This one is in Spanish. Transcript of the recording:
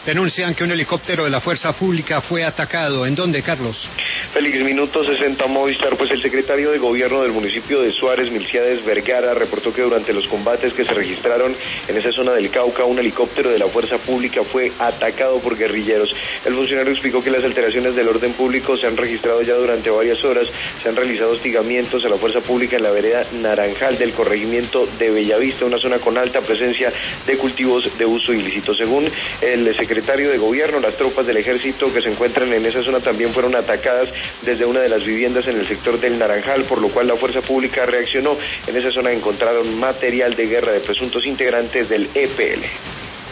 Denuncian que un helicóptero de la Fuerza Pública fue atacado. ¿En dónde, Carlos? Félix, minuto 60 Movistar. Pues el secretario de Gobierno del municipio de Suárez, Milciades Vergara, reportó que durante los combates que se registraron en esa zona del Cauca, un helicóptero de la Fuerza Pública fue atacado por guerrilleros. El funcionario explicó que las alteraciones del orden público se han registrado ya durante varias horas. Se han realizado hostigamientos a la Fuerza Pública en la vereda Naranjal del corregimiento de Bellavista, una zona con alta presencia de cultivos de uso ilícito. Según el secretario de Gobierno, las tropas del ejército que se encuentran en esa zona también fueron atacadas desde una de las viviendas en el sector del Naranjal, por lo cual la Fuerza Pública reaccionó. En esa zona encontraron material de guerra de presuntos integrantes del EPL.